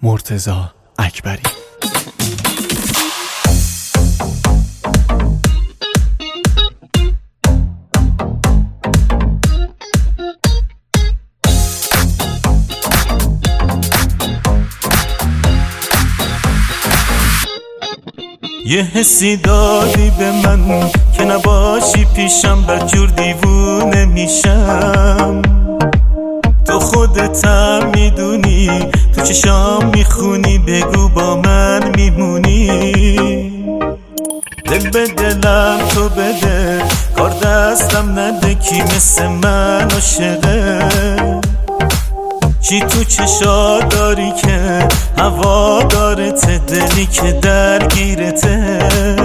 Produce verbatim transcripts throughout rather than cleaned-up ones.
مرتضی اکبری. یه حسی دادی به من که نباشی پیشم بدجور دیوونه میشم. تو خودتم میدونی، تو چشام میخونی، بگو با من میمونی. دل به دلم تو بده، کار دستم نده، کی مثل من عاشقه. چی تو چشا داری که هوا دارته، دلی که درگیرته.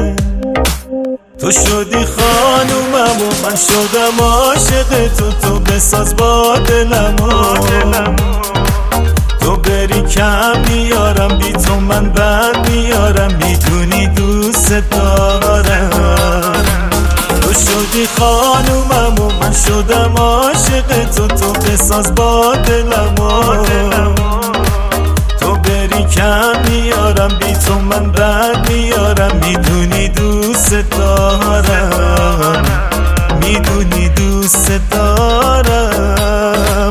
تو شدی خانومم و من شدم عاشق تو، تو بساز با دلمو. تو بری کم میارم، بی تو من بد میارم، میدونی دوست دارم. تو شدی خانومم و من شدم عاشق تو، تو بساز با دلمو. تو بری کم میارم، بی تو من بد میارم، میدونی دوست دارم، میدونی دوست دارم.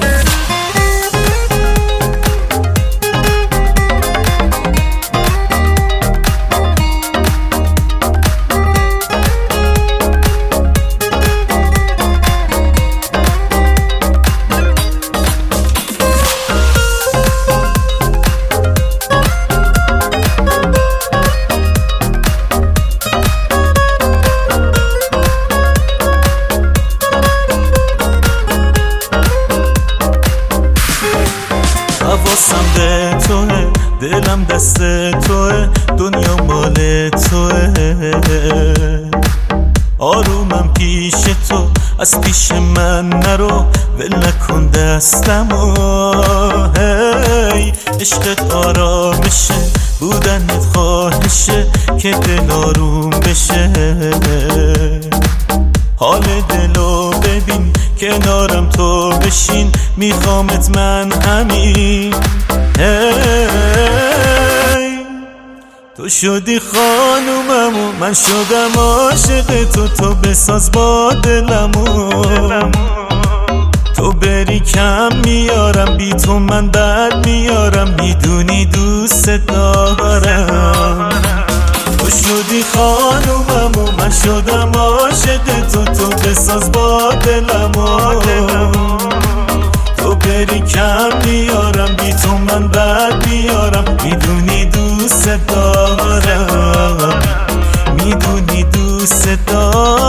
حواسم به توه، دلم دست توه، دنیا مال توه. آرومم پیش تو، از پیش من نرو، ول نکن دستمو. هی عشقت آرامشه، بودنت خواهشه، که دل آروم بشه. حال دلو ببین، کنارم تو بشین، میخوامت من همین. هی تو شدی خانومم و من شدم عاشق تو، تو بساز با دلمو. تو بری کم میارم، بی تو من بد میارم، میدونی دوست دارم. تو شدی خانومم و من شدم عاشق تو، تو بساز با دلمو. تو بری کم میارم، بی تو من بد میارم، میدونی دوست دارم، میدونی دوست دارم.